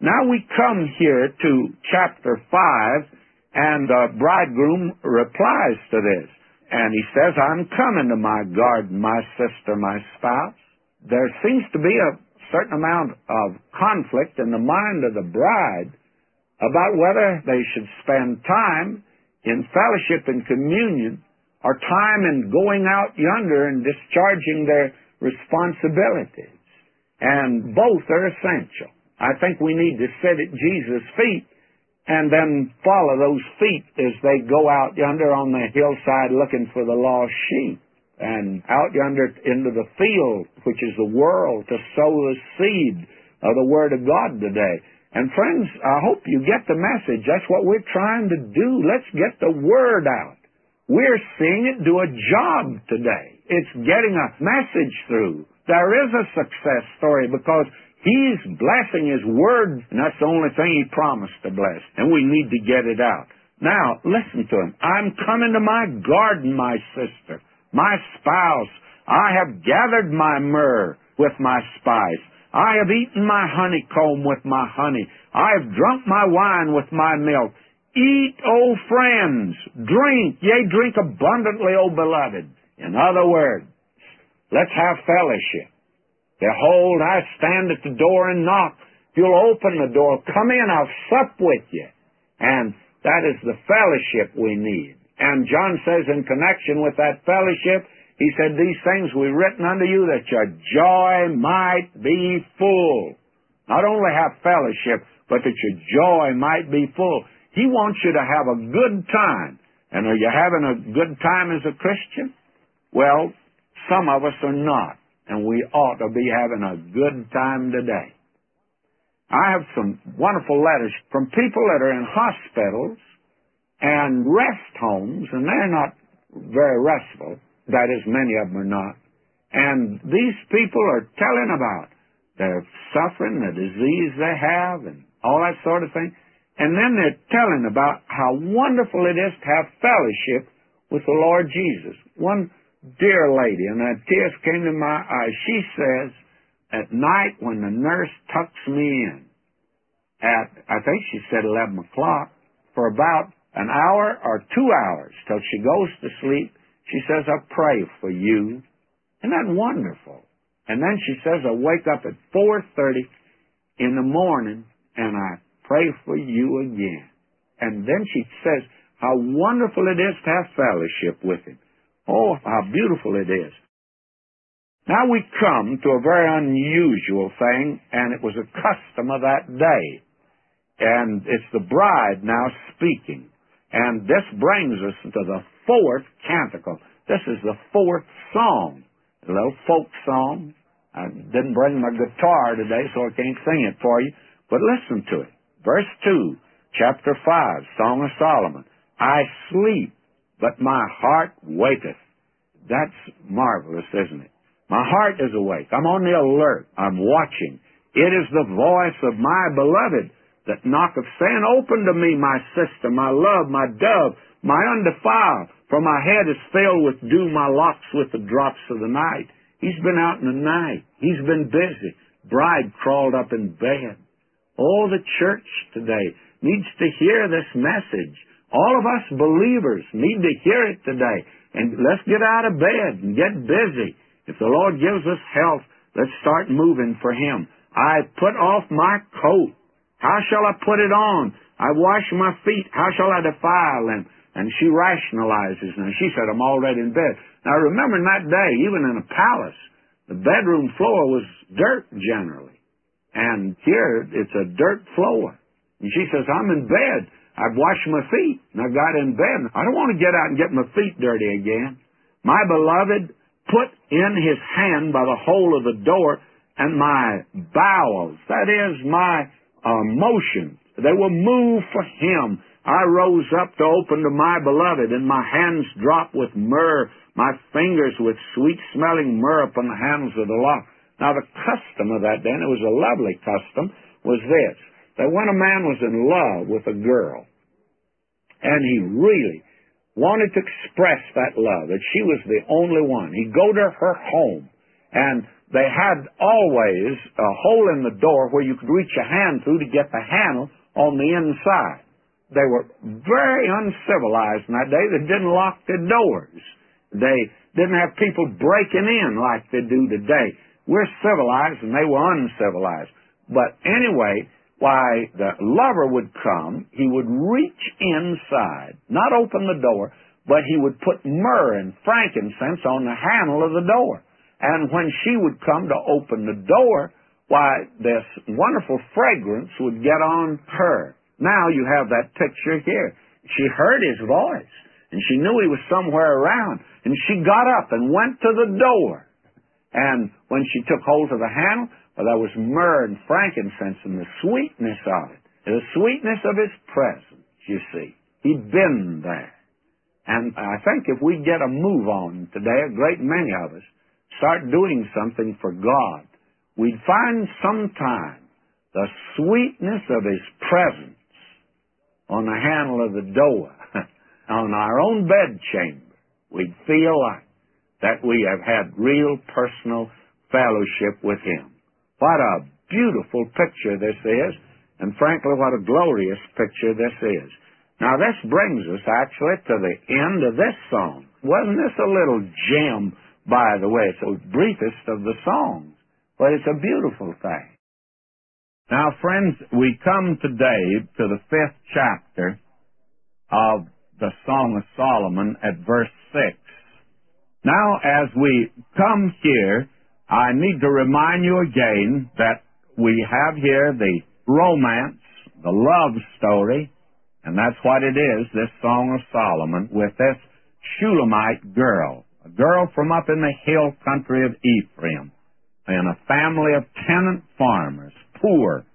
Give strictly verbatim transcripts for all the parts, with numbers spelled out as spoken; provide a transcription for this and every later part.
Now we come here to chapter five, and the bridegroom replies to this. And he says, I'm coming to my garden, my sister, my spouse. There seems to be a certain amount of conflict in the mind of the bride about whether they should spend time in fellowship and communion or time in going out yonder and discharging their responsibilities. And both are essential. I think we need to sit at Jesus' feet and then follow those feet as they go out yonder on the hillside looking for the lost sheep, and out yonder into the field, which is the world, to sow the seed of the Word of God today. And friends, I hope you get the message. That's what we're trying to do. Let's get the Word out. We're seeing it do a job today. It's getting a message through. There is a success story because He's blessing His Word, and that's the only thing He promised to bless. And we need to get it out. Now, listen to Him. I'm coming to my garden, my sister, my spouse. I have gathered my myrrh with my spice. I have eaten my honeycomb with my honey. I have drunk my wine with my milk. Eat, O friends, drink, yea, drink abundantly, O beloved. In other words, let's have fellowship. Behold, I stand at the door and knock. If you'll open the door, come in, I'll sup with you. And that is the fellowship we need. And John says in connection with that fellowship, he said, these things we've written unto you that your joy might be full. Not only have fellowship, but that your joy might be full. He wants you to have a good time. And are you having a good time as a Christian? Well, some of us are not. And we ought to be having a good time today. I have some wonderful letters from people that are in hospitals and rest homes, and they're not very restful. That is, many of them are not. And these people are telling about their suffering, the disease they have, and all that sort of thing. And then they're telling about how wonderful it is to have fellowship with the Lord Jesus. One dear lady, and the tears came to my eyes. She says, at night when the nurse tucks me in, at, I think she said eleven o'clock, for about an hour or two hours till she goes to sleep, she says, I pray for you. Isn't that wonderful? And then she says, I wake up at four thirty in the morning, and I pray for you again. And then she says, how wonderful it is to have fellowship with Him. Oh, how beautiful it is. Now we come to a very unusual thing, and it was a custom of that day. And it's the bride now speaking. And this brings us to the fourth canticle. This is the fourth song, a little folk song. I didn't bring my guitar today, so I can't sing it for you. But listen to it. Verse two, chapter five, Song of Solomon. I sleep, but my heart waketh. That's marvelous, isn't it? My heart is awake. I'm on the alert. I'm watching. It is the voice of my beloved that knocketh, saying, open to me, my sister, my love, my dove, my undefiled. For my head is filled with dew, my locks with the drops of the night. He's been out in the night. He's been busy. Bride crawled up in bed. Oh, the church today needs to hear this message. All of us believers need to hear it today. And let's get out of bed and get busy. If the Lord gives us health, let's start moving for Him. I put off my coat. How shall I put it on? I wash my feet. How shall I defile them? And she rationalizes. Now, she said, I'm already in bed. Now, remember in that day, even in a palace, the bedroom floor was dirt generally. And here, it's a dirt floor. And she says, I'm in bed. I've washed my feet, and I got in bed. I don't want to get out and get my feet dirty again. My beloved put in His hand by the hole of the door, and my bowels, that is, my uh, motions, they were moved for Him. I rose up to open to my beloved, and my hands dropped with myrrh, my fingers with sweet-smelling myrrh upon the handles of the lock. Now, the custom of that then, it was a lovely custom, was this, that when a man was in love with a girl, and he really wanted to express that love, that she was the only one, he'd go to her home, and they had always a hole in the door where you could reach your hand through to get the handle on the inside. They were very uncivilized in that day. They didn't lock their doors. They didn't have people breaking in like they do today. We're civilized and they were uncivilized. But anyway, why, the lover would come, he would reach inside, not open the door, but he would put myrrh and frankincense on the handle of the door. And when she would come to open the door, why, this wonderful fragrance would get on her. Now you have that picture here. She heard his voice, and she knew he was somewhere around, and she got up and went to the door. And when she took hold of the handle, well, there was myrrh and frankincense and the sweetness of it. The sweetness of his presence, you see. He'd been there. And I think if we get a move on today, a great many of us, start doing something for God, we'd find sometime the sweetness of his presence on the handle of the door, on our own bedchamber. We'd feel like that we have had real personal fellowship with him. What a beautiful picture this is, and frankly, what a glorious picture this is. Now, this brings us actually to the end of this song. Wasn't this a little gem, by the way? It's the briefest of the songs, but it's a beautiful thing. Now, friends, we come today to the fifth chapter of the Song of Solomon at verse six. Now, as we come here, I need to remind you again that we have here the romance, the love story, and that's what it is, this Song of Solomon, with this Shulamite girl, a girl from up in the hill country of Ephraim, in a family of tenant farmers, poor.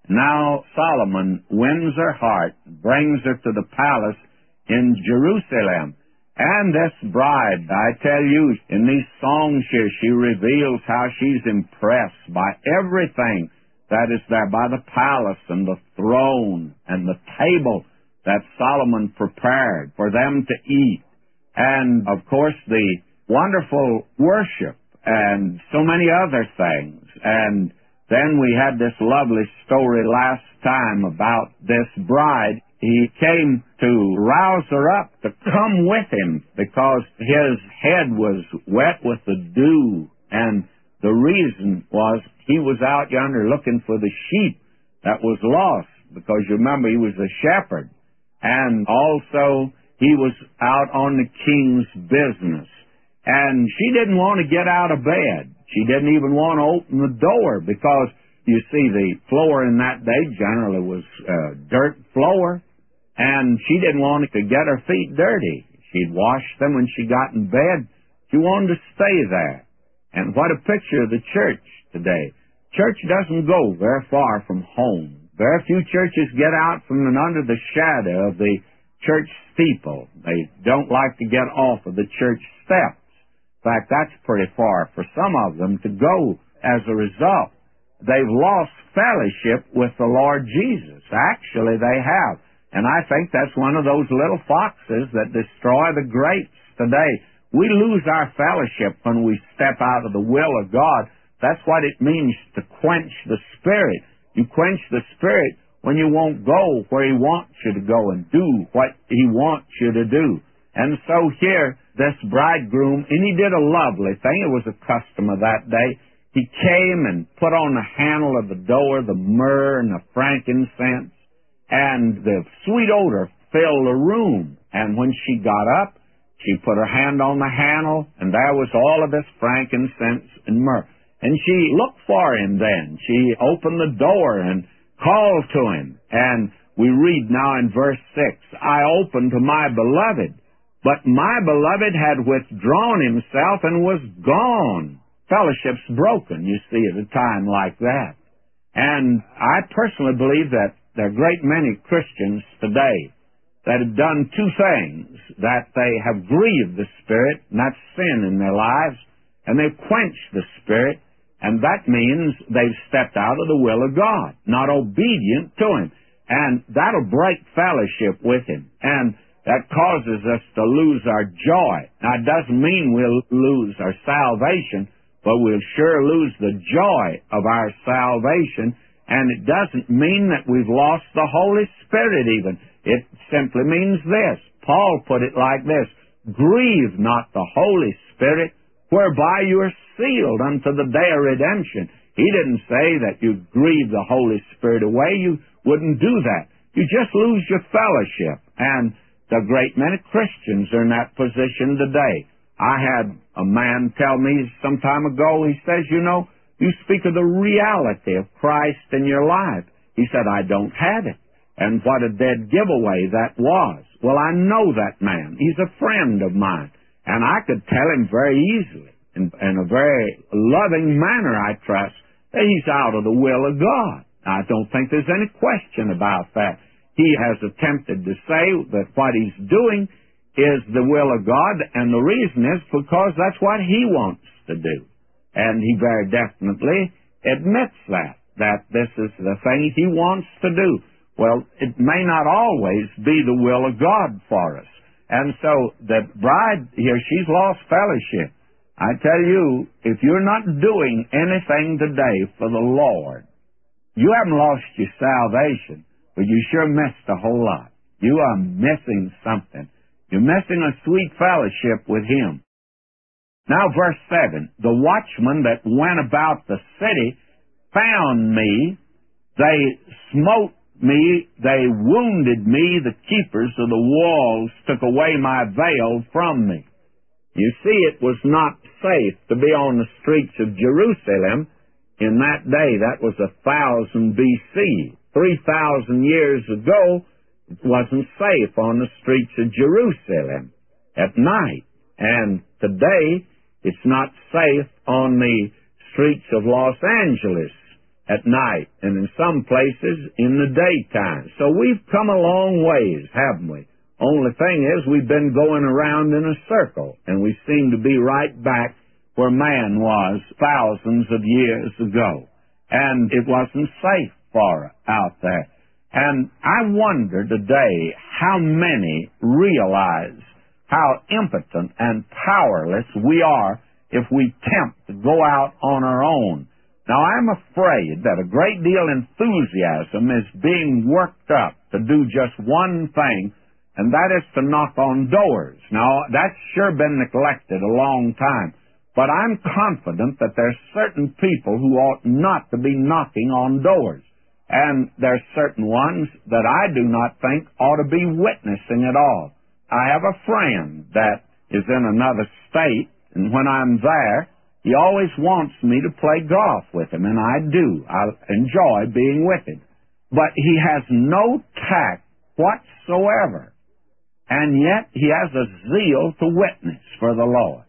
Now Solomon wins her heart, brings her to the palace in Jerusalem. And this bride, I tell you, in these songs here, she reveals how she's impressed by everything that is there, by the palace and the throne and the table that Solomon prepared for them to eat. And, of course, the wonderful worship and so many other things. And then we had this lovely story last time about this bride. He came to rouse her up to come with him because his head was wet with the dew. And the reason was he was out yonder looking for the sheep that was lost, because you remember he was a shepherd. And also he was out on the king's business. And she didn't want to get out of bed. She didn't even want to open the door because, you see, the floor in that day generally was uh, dirt floor. And she didn't want to get her feet dirty. She'd wash them when she got in bed. She wanted to stay there. And what a picture of the church today. Church doesn't go very far from home. Very few churches get out from under the shadow of the church steeple. They don't like to get off of the church steps. In fact, that's pretty far for some of them to go. As a result, they've lost fellowship with the Lord Jesus. Actually, they have. And I think that's one of those little foxes that destroy the grapes today. We lose our fellowship when we step out of the will of God. That's what it means to quench the Spirit. You quench the Spirit when you won't go where He wants you to go and do what He wants you to do. And so here, this bridegroom, and he did a lovely thing. It was a custom of that day. He came and put on the handle of the door the myrrh and the frankincense, and the sweet odor filled the room. And when she got up, she put her hand on the handle, and there was all of this frankincense and myrrh. And she looked for him then. She opened the door and called to him. And we read now in verse six, I opened to my beloved, but my beloved had withdrawn himself and was gone. Fellowship's broken, you see, at a time like that. And I personally believe that there are a great many Christians today that have done two things, that they have grieved the Spirit, and that's sin in their lives, and they've quenched the Spirit, and that means they've stepped out of the will of God, not obedient to Him. And that'll break fellowship with Him, and that causes us to lose our joy. Now, it doesn't mean we'll lose our salvation, but we'll sure lose the joy of our salvation, and it doesn't mean that we've lost the Holy Spirit even. It simply means this. Paul put it like this: grieve not the Holy Spirit, whereby you are sealed unto the day of redemption. He didn't say that you grieve the Holy Spirit away. You wouldn't do that. You just lose your fellowship. And the great many Christians are in that position today. I had a man tell me some time ago, he says, you know, you speak of the reality of Christ in your life. He said, I don't have it. And what a dead giveaway that was. Well, I know that man. He's a friend of mine. And I could tell him very easily, in, in a very loving manner, I trust, that he's out of the will of God. I don't think there's any question about that. He has attempted to say that what he's doing is the will of God, and the reason is because that's what he wants to do. And he very definitely admits that, that this is the thing he wants to do. Well, it may not always be the will of God for us. And so the bride here, she's lost fellowship. I tell you, if you're not doing anything today for the Lord, you haven't lost your salvation, but you sure missed a whole lot. You are missing something. You're missing a sweet fellowship with Him. Now, verse seven, the watchmen that went about the city found me. They smote me. They wounded me. The keepers of the walls took away my veil from me. You see, it was not safe to be on the streets of Jerusalem in that day. That was a thousand B C. Three thousand years ago, it wasn't safe on the streets of Jerusalem at night. And today, it's not safe on the streets of Los Angeles at night, and in some places in the daytime. So we've come a long ways, haven't we? Only thing is, we've been going around in a circle, and we seem to be right back where man was thousands of years ago. And it wasn't safe for out there. And I wonder today how many realize how impotent and powerless we are if we attempt to go out on our own. Now, I'm afraid that a great deal of enthusiasm is being worked up to do just one thing, and that is to knock on doors. Now, that's sure been neglected a long time, but I'm confident that there's certain people who ought not to be knocking on doors, and there's certain ones that I do not think ought to be witnessing at all. I have a friend that is in another state, and when I'm there, he always wants me to play golf with him, and I do. I enjoy being with him. But he has no tact whatsoever, and yet he has a zeal to witness for the Lord.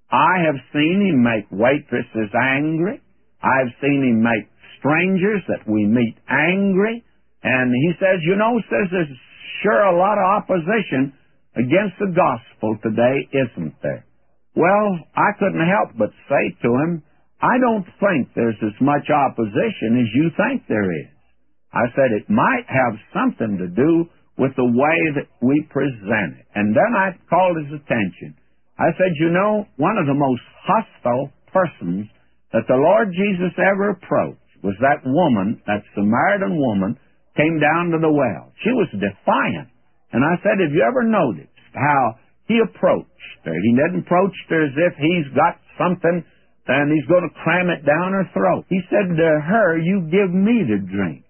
I have seen him make waitresses angry. I've seen him make strangers that we meet angry. And he says, you know, says there's sure a lot of opposition against the gospel today, isn't there? Well, I couldn't help but say to him, I don't think there's as much opposition as you think there is. I said it might have something to do with the way that we present it. And then I called his attention. I said, you know, one of the most hostile persons that the Lord Jesus ever approached was that woman, that Samaritan woman, came down to the well. She was defiant. And I said, have you ever noticed how he approached her? He didn't approach her as if he's got something and he's going to cram it down her throat. He said to her, you give me to drink.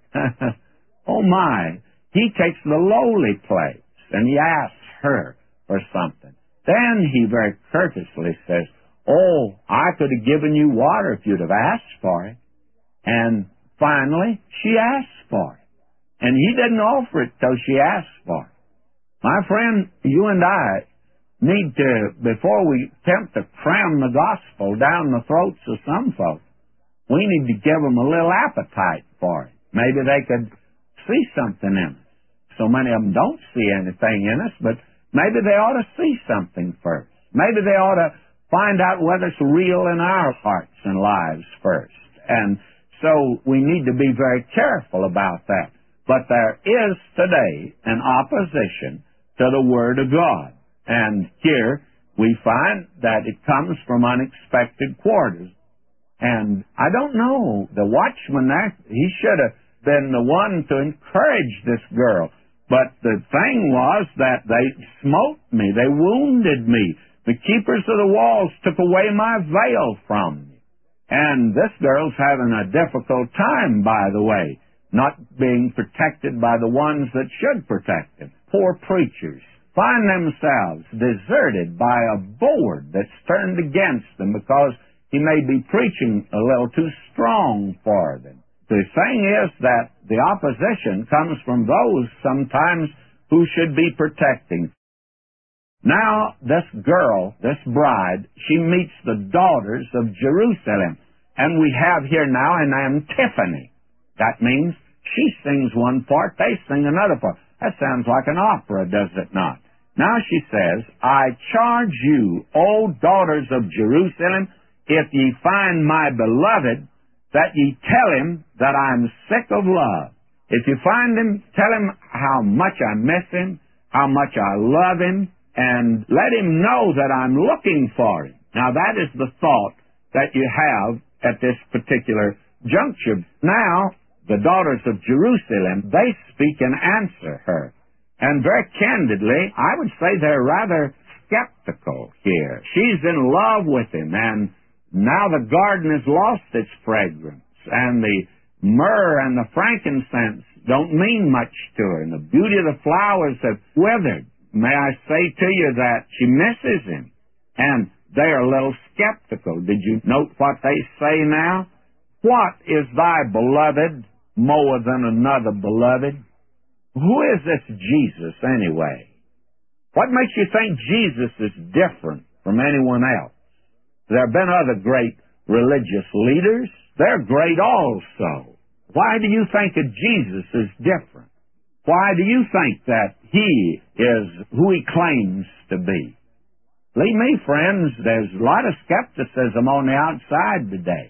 Oh my. He takes the lowly place and he asks her for something. Then he very courteously says, oh, I could have given you water if you'd have asked for it. And finally, she asked for it. And he didn't offer it till she asked for it. My friend, you and I need to, before we attempt to cram the gospel down the throats of some folks, we need to give them a little appetite for it. Maybe they could see something in us. So many of them don't see anything in us, but maybe they ought to see something first. Maybe they ought to find out whether it's real in our hearts and lives first. And so we need to be very careful about that. But there is today an opposition to the Word of God. And here we find that it comes from unexpected quarters. And I don't know, the watchman there, he should have been the one to encourage this girl. But the thing was that they smote me, they wounded me. The keepers of the walls took away my veil from me. And this girl's having a difficult time, by the way, not being protected by the ones that should protect them. Poor preachers find themselves deserted by a board that's turned against them because he may be preaching a little too strong for them. The thing is that the opposition comes from those sometimes who should be protecting. Now, this girl, this bride, she meets the daughters of Jerusalem. And we have here now an antiphony. That means she sings one part, they sing another part. That sounds like an opera, does it not? Now she says, I charge you, O daughters of Jerusalem, if ye find my beloved, that ye tell him that I'm sick of love. If you find him, tell him how much I miss him, how much I love him, and let him know that I'm looking for him. Now that is the thought that you have at this particular juncture. Now, the daughters of Jerusalem, they speak and answer her. And very candidly, I would say they're rather skeptical here. She's in love with him, and now the garden has lost its fragrance, and the myrrh and the frankincense don't mean much to her, and the beauty of the flowers have withered. May I say to you that she misses him, and they are a little skeptical. Did you note what they say now? What is thy beloved more than another beloved? Who is this Jesus anyway? What makes you think Jesus is different from anyone else? There have been other great religious leaders. They're great also. Why do you think that Jesus is different? Why do you think that he is who he claims to be? Believe me, friends, there's a lot of skepticism on the outside today.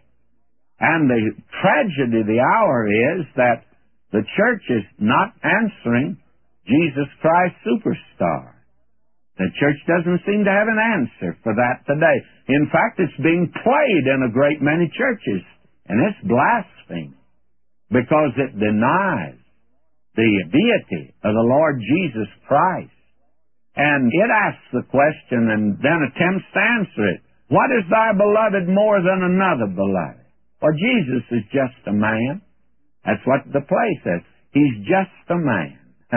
And the tragedy of the hour is that the church is not answering Jesus Christ Superstar. The church doesn't seem to have an answer for that today. In fact, it's being played in a great many churches, and it's blasphemy because it denies the deity of the Lord Jesus Christ. And it asks the question and then attempts to answer it. What is thy beloved more than another beloved? Well, Jesus is just a man. That's what the play says. He's just a man.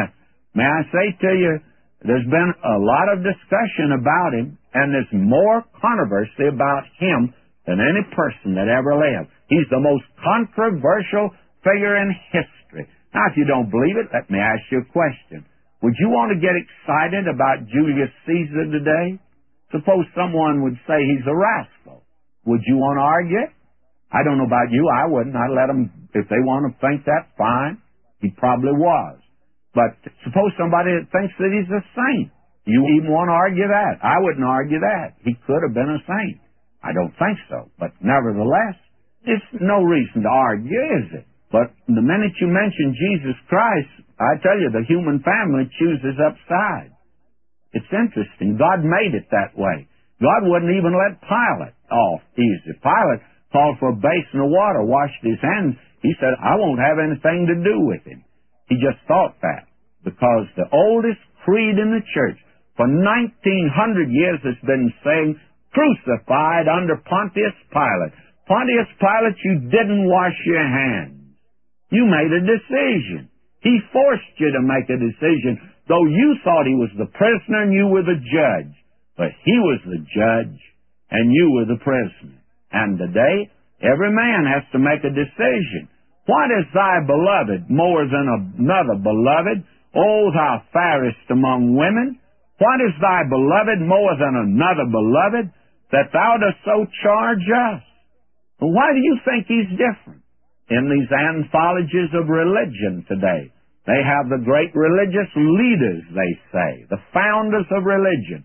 May I say to you, there's been a lot of discussion about him, and there's more controversy about him than any person that ever lived. He's the most controversial figure in history. Now, if you don't believe it, let me ask you a question. Would you want to get excited about Julius Caesar today? Suppose someone would say he's a rascal. Would you want to argue it? I don't know about you. I wouldn't. I'd let them, if they want to think that, fine. He probably was. But suppose somebody that thinks that he's a saint. You even want to argue that? I wouldn't argue that. He could have been a saint. I don't think so. But nevertheless, there's no reason to argue, is it? But the minute you mention Jesus Christ, I tell you, the human family chooses upside. It's interesting. God made it that way. God wouldn't even let Pilate off easy. Pilate called for a basin of water, washed his hands. He said, I won't have anything to do with him. He just thought that because the oldest creed in the church for nineteen hundred years has been saying, crucified under Pontius Pilate. Pontius Pilate, you didn't wash your hands. You made a decision. He forced you to make a decision, though you thought he was the prisoner and you were the judge. But he was the judge and you were the prisoner. And today, every man has to make a decision. What is thy beloved more than another beloved? O thou fairest among women, what is thy beloved more than another beloved, that thou dost so charge us? Well, why do you think he's different? In these anthologies of religion today, they have the great religious leaders, they say, the founders of religion,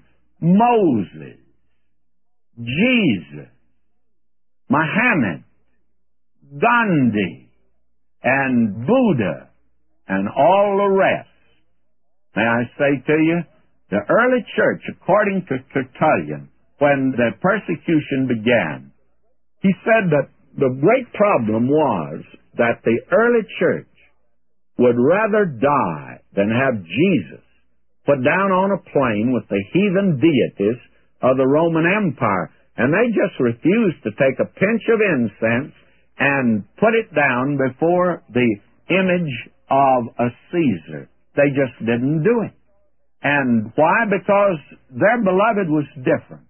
Moses, Jesus, Muhammad, Gandhi, and Buddha, and all the rest. May I say to you, the early church, according to Tertullian, when the persecution began, he said that The great problem was that the early church would rather die than have Jesus put down on a plain with the heathen deities of the Roman Empire. And they just refused to take a pinch of incense and put it down before the image of a Caesar. They just didn't do it. And why? Because their beloved was different.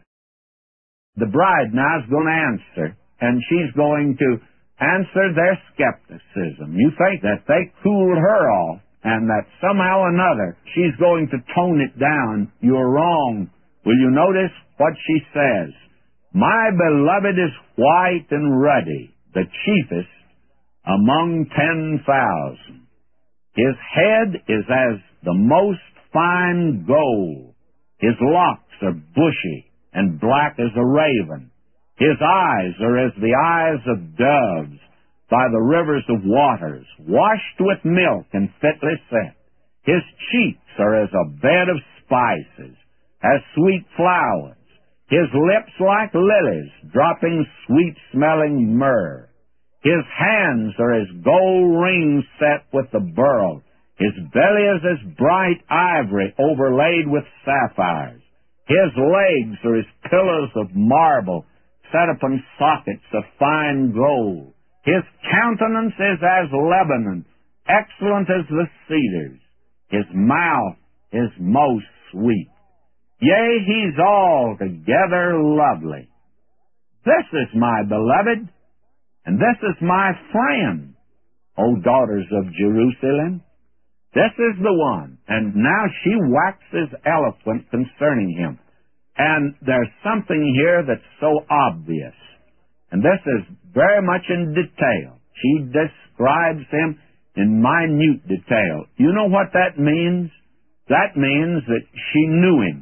The bride now is going to answer, and she's going to answer their skepticism. You think that they cooled her off and that somehow or another she's going to tone it down. You're wrong. Will you notice what she says? My beloved is white and ruddy, the chiefest among ten thousand. His head is as the most fine gold. His locks are bushy and black as a raven. His eyes are as the eyes of doves by the rivers of waters, washed with milk and fitly set. His cheeks are as a bed of spices, as sweet flowers. His lips like lilies, dropping sweet-smelling myrrh. His hands are as gold rings set with the beryl. His belly is as bright ivory overlaid with sapphires. His legs are as pillars of marble set upon sockets of fine gold. His countenance is as Lebanon, excellent as the cedars. His mouth is most sweet. Yea, he's altogether lovely. This is my beloved, and this is my friend, O daughters of Jerusalem. This is the one. And now she waxes eloquent concerning him. And there's something here that's so obvious. And this is very much in detail. She describes him in minute detail. You know what that means? That means that she knew him.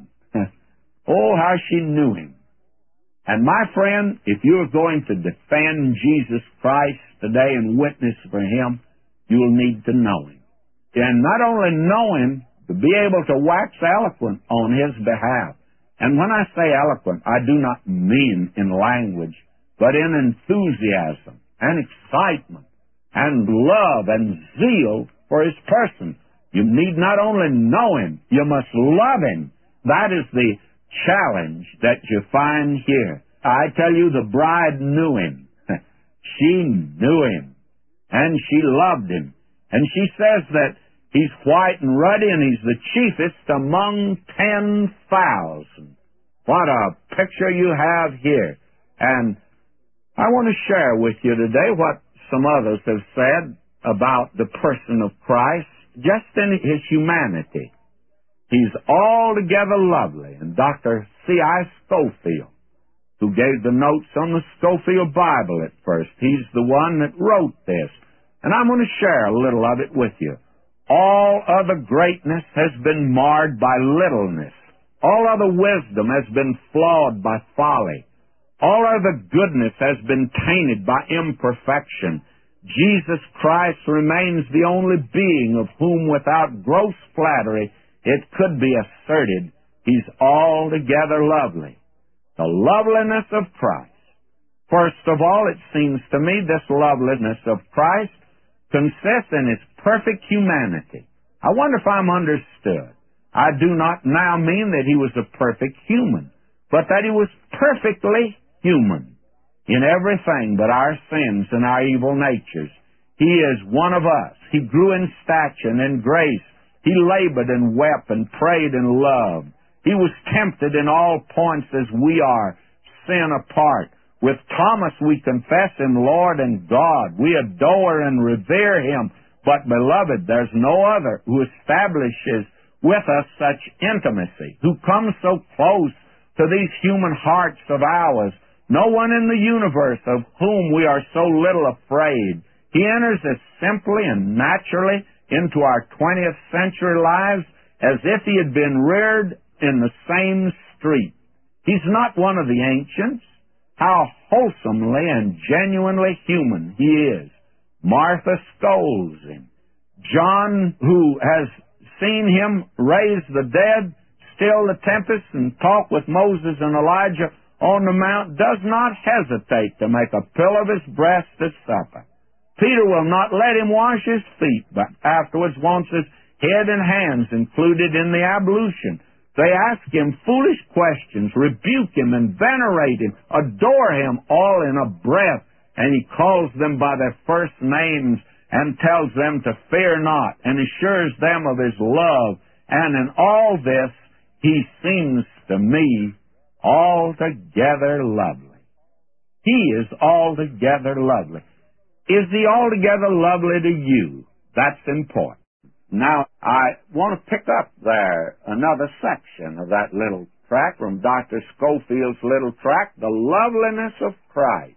Oh, how she knew him. And my friend, if you're going to defend Jesus Christ today and witness for him, you'll need to know him. And not only know him, to be able to wax eloquent on his behalf. And when I say eloquent, I do not mean in language, but in enthusiasm and excitement and love and zeal for his person. You need not only know him, you must love him. That is the challenge that you find here. I tell you, the bride knew him. She knew him. And she loved him. And she says that he's white and ruddy, and he's the chiefest among ten thousand. What a picture you have here. And I want to share with you today what some others have said about the person of Christ, just in his humanity. He's altogether lovely. And Doctor C I Scofield, who gave the notes on the Scofield Bible at first, he's the one that wrote this. And I'm going to share a little of it with you. All other greatness has been marred by littleness. All other wisdom has been flawed by folly. All other goodness has been tainted by imperfection. Jesus Christ remains the only being of whom, without gross flattery, it could be asserted he's altogether lovely. The loveliness of Christ. First of all, it seems to me this loveliness of Christ consists in his perfect humanity. I wonder if I'm understood. I do not now mean that he was a perfect human, but that he was perfectly human in everything but our sins and our evil natures. He is one of us. He grew in stature and in grace. He labored and wept and prayed and loved. He was tempted in all points as we are, sin apart. With Thomas we confess him Lord and God. We adore and revere him. But, beloved, there's no other who establishes with us such intimacy, who comes so close to these human hearts of ours. No one in the universe of whom we are so little afraid. He enters as simply and naturally into our twentieth century lives as if he had been reared in the same street. He's not one of the ancients. How wholesomely and genuinely human he is. Martha scolds him. John, who has seen him raise the dead, still the tempest, and talk with Moses and Elijah, on the mount does not hesitate to make a pillow of his breast at supper. Peter will not let him wash his feet, but afterwards wants his head and hands included in the ablution. They ask him foolish questions, rebuke him and venerate him, adore him all in a breath, and he calls them by their first names and tells them to fear not and assures them of his love. And in all this, he seems to me altogether lovely. He is altogether lovely. Is he altogether lovely to you? That's important. Now, I want to pick up there another section of that little tract from Doctor Scofield's little tract, The Loveliness of Christ.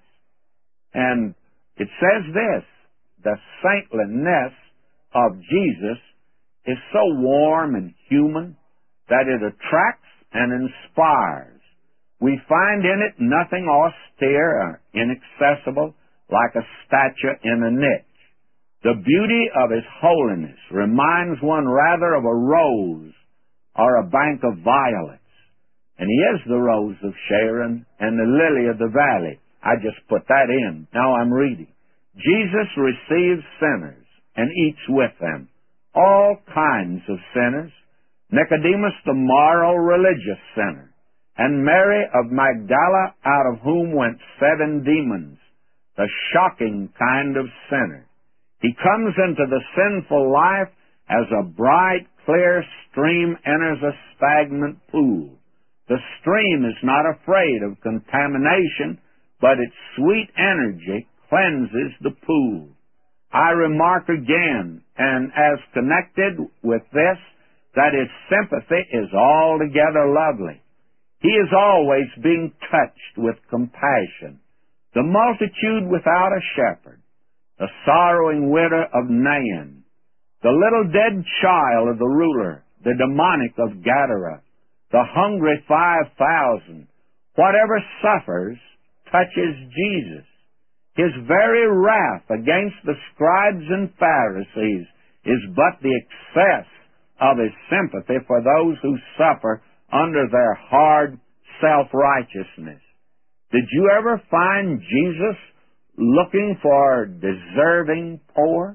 And it says this, the saintliness of Jesus is so warm and human that it attracts and inspires. We find in it nothing austere or inaccessible like a statue in a niche. The beauty of his holiness reminds one rather of a rose or a bank of violets. And he is the rose of Sharon and the lily of the valley. I just put that in. Now I'm reading. Jesus receives sinners and eats with them, all kinds of sinners. Nicodemus the moral religious sinner, and Mary of Magdala, out of whom went seven demons, the shocking kind of sinner. He comes into the sinful life as a bright, clear stream enters a stagnant pool. The stream is not afraid of contamination, but its sweet energy cleanses the pool. I remark again, and as connected with this, that his sympathy is altogether lovely. He is always being touched with compassion. The multitude without a shepherd, the sorrowing widow of Nain, the little dead child of the ruler, the demonic of Gadara, the hungry five thousand, whatever suffers touches Jesus. His very wrath against the scribes and Pharisees is but the excess of his sympathy for those who suffer under their hard self-righteousness. Did you ever find Jesus looking for deserving poor?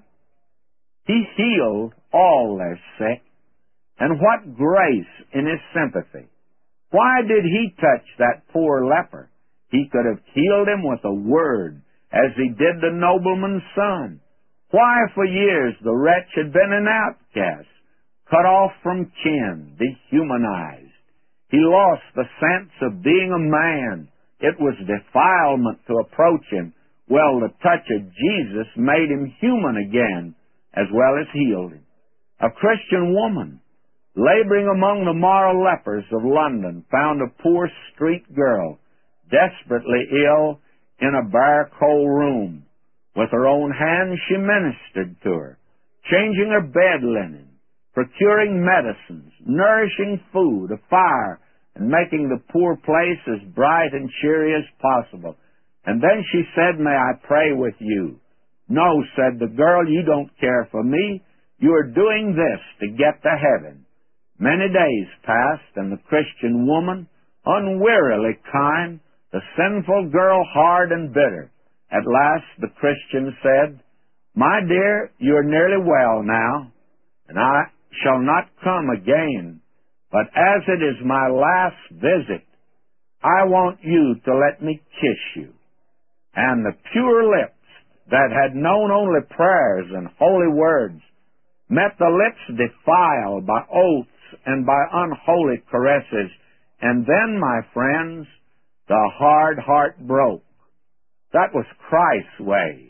He healed all their sick. And what grace in his sympathy! Why did he touch that poor leper? He could have healed him with a word, as he did the nobleman's son. Why for years the wretch had been an outcast, cut off from kin, dehumanized. He lost the sense of being a man. It was defilement to approach him. Well, the touch of Jesus made him human again, as well as healed him. A Christian woman, laboring among the moral lepers of London, found a poor street girl, desperately ill, in a bare, cold room. With her own hands she ministered to her, changing her bed linen, procuring medicines, nourishing food, a fire, and making the poor place as bright and cheery as possible. And then she said, "May I pray with you?" "No," said the girl, "you don't care for me. You are doing this to get to heaven." Many days passed, and the Christian woman, unwearily kind, the sinful girl hard and bitter. At last the Christian said, "My dear, you are nearly well now, and I shall not come again. But as it is my last visit, I want you to let me kiss you." And the pure lips that had known only prayers and holy words met the lips defiled by oaths and by unholy caresses. And then, my friends, the hard heart broke. That was Christ's way.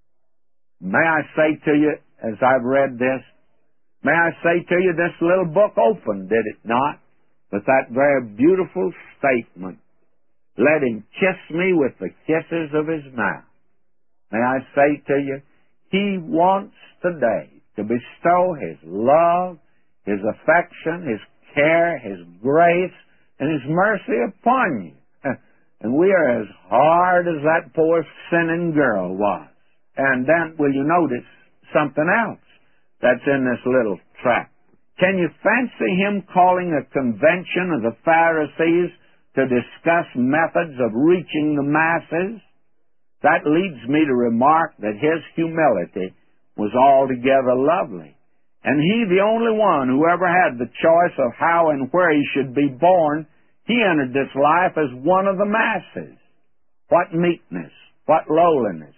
May I say to you, as I've read this, may I say to you, this little book opened, did it not, with that very beautiful statement, "Let him kiss me with the kisses of his mouth." May I say to you, he wants today to bestow his love, his affection, his care, his grace, and his mercy upon you. And we are as hard as that poor sinning girl was. And then, will you notice something else that's in this little tract? Can you fancy him calling a convention of the Pharisees to discuss methods of reaching the masses, that leads me to remark that his humility was altogether lovely. And he, the only one who ever had the choice of how and where he should be born, he entered this life as one of the masses. What meekness, what lowliness.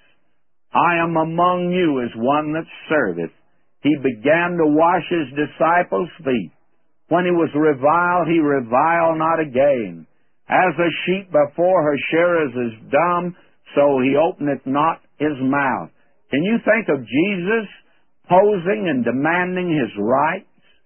I am among you as one that serveth. He began to wash his disciples' feet. When he was reviled, he reviled not again. As a sheep before her shearers is dumb, so he openeth not his mouth. Can you think of Jesus posing and demanding his rights?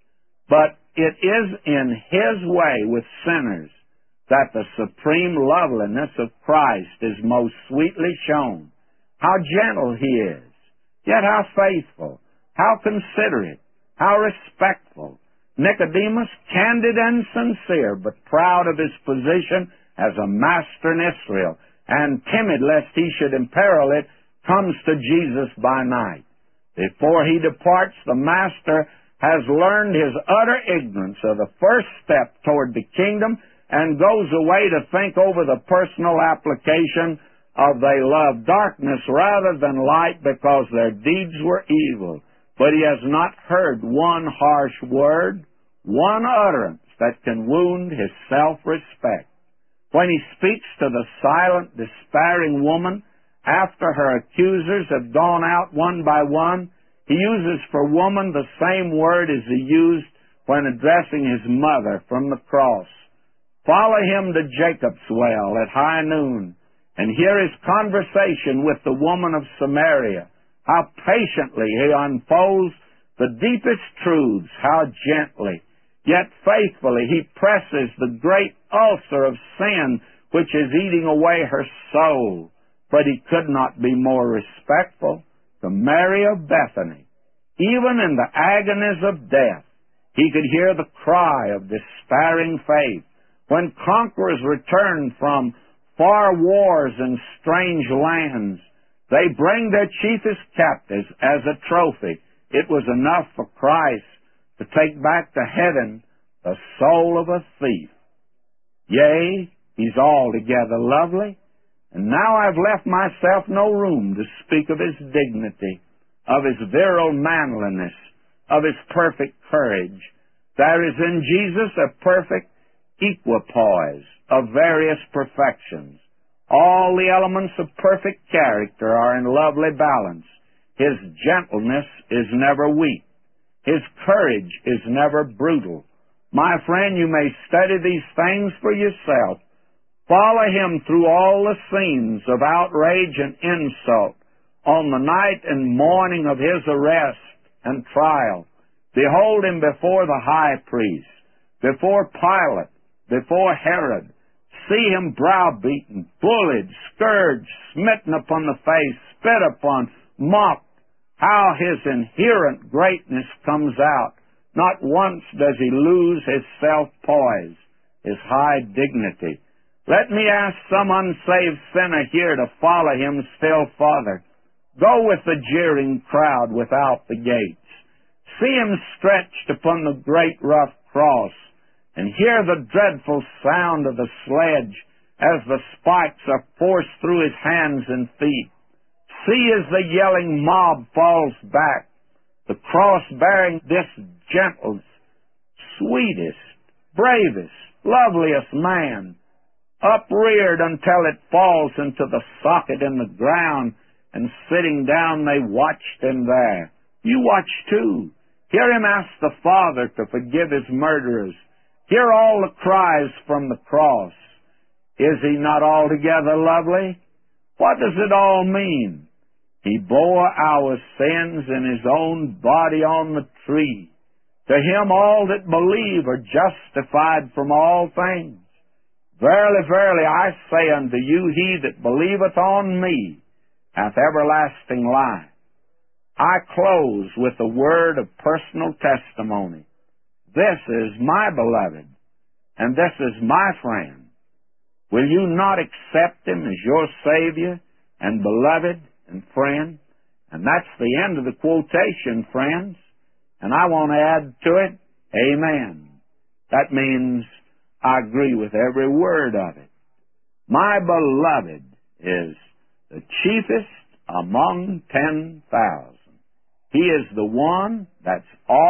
But it is in his way with sinners that the supreme loveliness of Christ is most sweetly shown. How gentle he is, yet how faithful, how considerate, how respectful. Nicodemus, candid and sincere, but proud of his position as a master in Israel, and timid lest he should imperil it, comes to Jesus by night. Before he departs, the master has learned his utter ignorance of the first step toward the kingdom and goes away to think over the personal application of they love darkness rather than light because their deeds were evil. But he has not heard one harsh word, one utterance that can wound his self-respect. When he speaks to the silent, despairing woman, after her accusers have gone out one by one, he uses for woman the same word as he used when addressing his mother from the cross. Follow him to Jacob's well at high noon, and hear his conversation with the woman of Samaria, how patiently he unfolds the deepest truths, how gently, yet faithfully he presses the great ulcer of sin which is eating away her soul. But he could not be more respectful to Mary of Bethany. Even in the agonies of death, he could hear the cry of despairing faith. When conquerors returned from far wars and strange lands, they bring their chiefest captives as a trophy. It was enough for Christ to take back to heaven the soul of a thief. Yea, he's altogether lovely, and now I've left myself no room to speak of his dignity, of his virile manliness, of his perfect courage. There is in Jesus a perfect equipoise of various perfections. All the elements of perfect character are in lovely balance. His gentleness is never weak. His courage is never brutal. My friend, you may study these things for yourself. Follow him through all the scenes of outrage and insult on the night and morning of his arrest and trial. Behold him before the high priest, before Pilate, before Herod. See him browbeaten, bullied, scourged, smitten upon the face, spit upon, mocked. How his inherent greatness comes out. Not once does he lose his self-poise, his high dignity. Let me ask some unsaved sinner here to follow him still farther. Go with the jeering crowd without the gates. See him stretched upon the great rough cross, and hear the dreadful sound of the sledge as the spikes are forced through his hands and feet. See as the yelling mob falls back, the cross bearing this gentlest, sweetest, bravest, loveliest man, upreared until it falls into the socket in the ground, and sitting down they watched him there. You watch too. Hear him ask the Father to forgive his murderers. Hear all the cries from the cross. Is he not altogether lovely? What does it all mean? He bore our sins in his own body on the tree. To him all that believe are justified from all things. Verily, verily, I say unto you, he that believeth on me hath everlasting life. I close with a word of personal testimony. This is my beloved, and this is my friend. Will you not accept him as your Savior and beloved and friend? And that's the end of the quotation, friends. And I want to add to it, amen. That means I agree with every word of it. My beloved is the chiefest among ten thousand. He is the one that's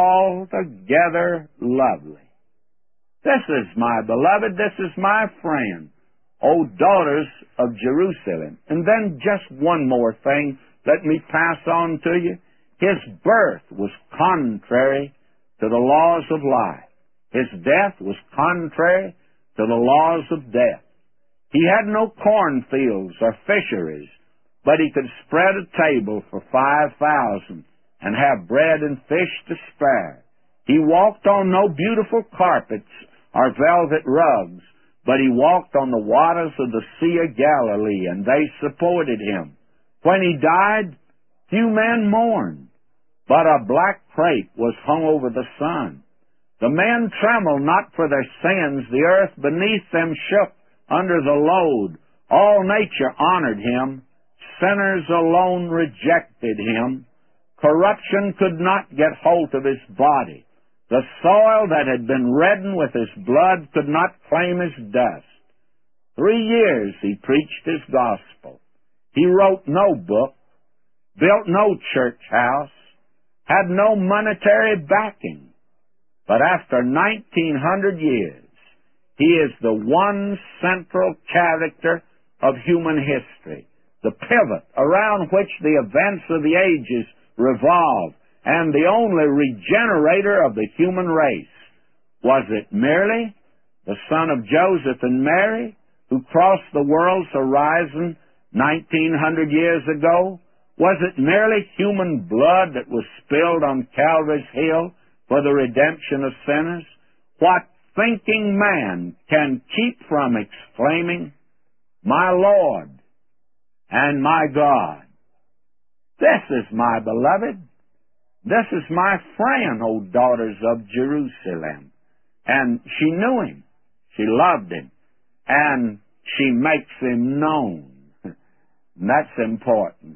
altogether lovely. This is my beloved, this is my friend, O daughters of Jerusalem. And then just one more thing, let me pass on to you. His birth was contrary to the laws of life. His death was contrary to the laws of death. He had no cornfields or fisheries, but he could spread a table for five thousand and have bread and fish to spare. He walked on no beautiful carpets or velvet rugs, but he walked on the waters of the Sea of Galilee, and they supported him. When he died, few men mourned, but a black crape was hung over the sun. The men trembled not for their sins. The earth beneath them shook under the load. All nature honored him. Sinners alone rejected him. Corruption could not get hold of his body. The soil that had been reddened with his blood could not claim his dust. Three years he preached his gospel. He wrote no book, built no church house, had no monetary backing. But after nineteen hundred years, he is the one central character of human history, the pivot around which the events of the ages revolve, and the only regenerator of the human race. Was it merely the son of Joseph and Mary who crossed the world's horizon nineteen hundred years ago? Was it merely human blood that was spilled on Calvary's hill for the redemption of sinners? What thinking man can keep from exclaiming, "My Lord and my God"? This is my beloved. This is my friend, O daughters of Jerusalem. And she knew him. She loved him. And she makes him known. And that's important.